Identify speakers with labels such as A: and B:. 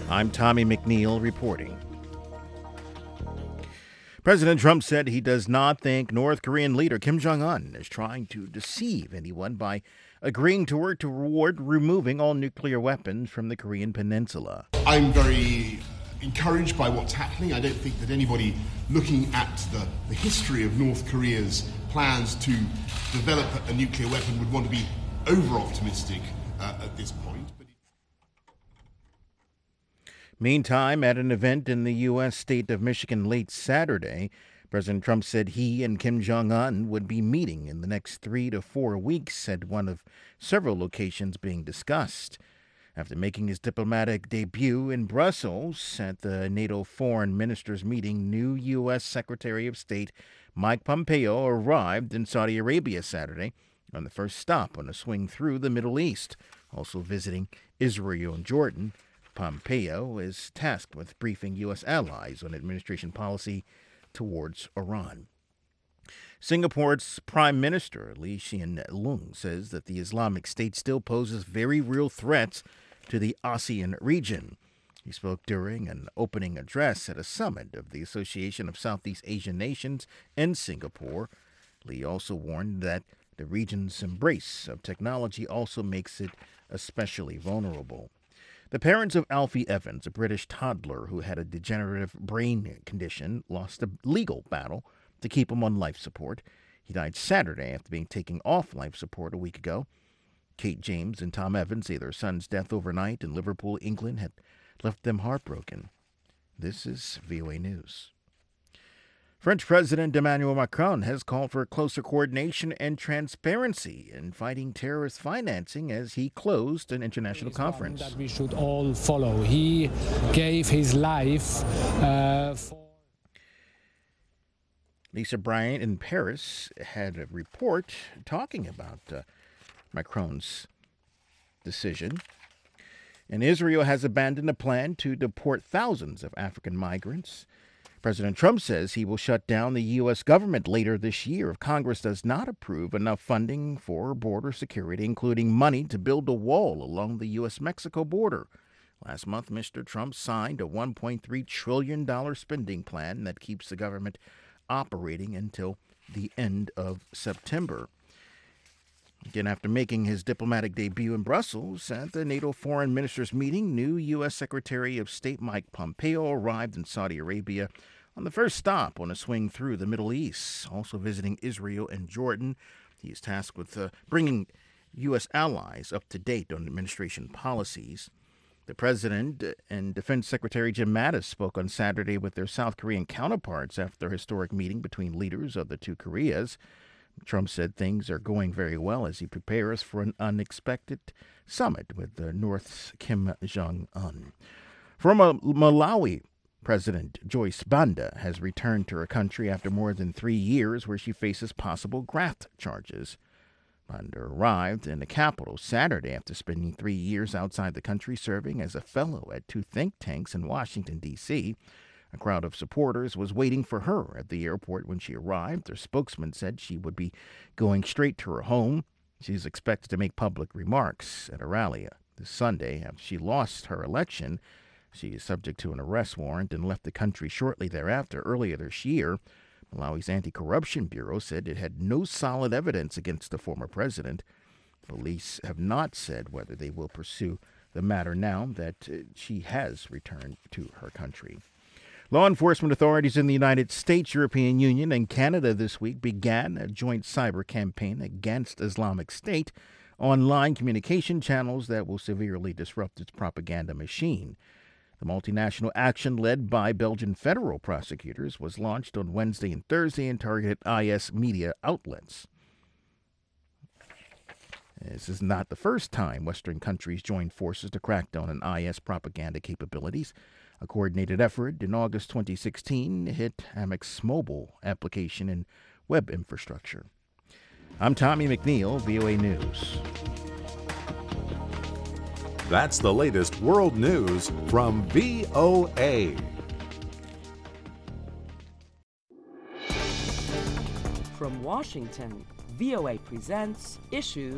A: I'm Tommy McNeil reporting. President Trump said he does not think North Korean leader Kim Jong-un is trying to deceive anyone by agreeing to work toward removing all nuclear weapons from the Korean peninsula.
B: I'm very encouraged by what's happening. I don't think that anybody looking at the history of North Korea's plans to develop a nuclear weapon would want to be over-optimistic at this point.
A: Meantime, at an event in the U.S. state of Michigan late Saturday, President Trump said he and Kim Jong-un would be meeting in the next 3 to 4 weeks at one of several locations being discussed. After making his diplomatic debut in Brussels at the NATO foreign ministers meeting, new U.S. Secretary of State Mike Pompeo arrived in Saudi Arabia Saturday on the first stop on a swing through the Middle East, also visiting Israel and Jordan. Pompeo is tasked with briefing U.S. allies on administration policy towards Iran. Singapore's Prime Minister Lee Hsien Loong says that the Islamic State still poses very real threats to the ASEAN region. He spoke during an opening address at a summit of the Association of Southeast Asian Nations in Singapore. Lee also warned that the region's embrace of technology also makes it especially vulnerable. The parents of Alfie Evans, a British toddler who had a degenerative brain condition, lost a legal battle to keep him on life support. He died Saturday after being taken off life support a week ago. Kate James and Tom Evans say their son's death overnight in Liverpool, England, had left them heartbroken. This is VOA News. French President Emmanuel Macron has called for closer coordination and transparency in fighting terrorist financing as he closed an international conference.
C: That we should all follow. He gave his life for...
A: Lisa Bryant in Paris had a report talking about Macron's decision. And Israel has abandoned a plan to deport thousands of African migrants. President Trump says he will shut down the U.S. government later this year if Congress does not approve enough funding for border security, including money to build a wall along the U.S.-Mexico border. Last month, Mr. Trump signed a $1.3 trillion spending plan that keeps the government operating until the end of September. Again, after making his diplomatic debut in Brussels at the NATO foreign ministers meeting, new U.S. Secretary of State Mike Pompeo arrived in Saudi Arabia on the first stop on a swing through the Middle East, also visiting Israel and Jordan. He is tasked with bringing U.S. allies up to date on administration policies. The President and Defense Secretary Jim Mattis spoke on Saturday with their South Korean counterparts after their historic meeting between leaders of the two Koreas. Trump said things are going very well as he prepares for an unexpected summit with North's Kim Jong-un. From Malawi, President Joyce Banda has returned to her country after more than 3 years where she faces possible graft charges. Banda arrived in the capital Saturday after spending 3 years outside the country serving as a fellow at 2 think tanks in Washington, D.C. A crowd of supporters was waiting for her at the airport when she arrived. Her spokesman said she would be going straight to her home. She's expected to make public remarks at a rally this Sunday after she lost her election. She is subject to an arrest warrant and left the country shortly thereafter. Earlier this year, Malawi's Anti-Corruption Bureau said it had no solid evidence against the former president. Police have not said whether they will pursue the matter now that she has returned to her country. Law enforcement authorities in the United States, European Union, and Canada this week began a joint cyber campaign against Islamic State online communication channels that will severely disrupt its propaganda machine. The multinational action led by Belgian federal prosecutors was launched on Wednesday and Thursday and targeted IS media outlets. This is not the first time Western countries joined forces to crack down on IS propaganda capabilities. A coordinated effort in August 2016 hit Amex's mobile application and web infrastructure. I'm Tommy McNeil, VOA News.
D: That's the latest world news from VOA.
E: From Washington, VOA presents Issues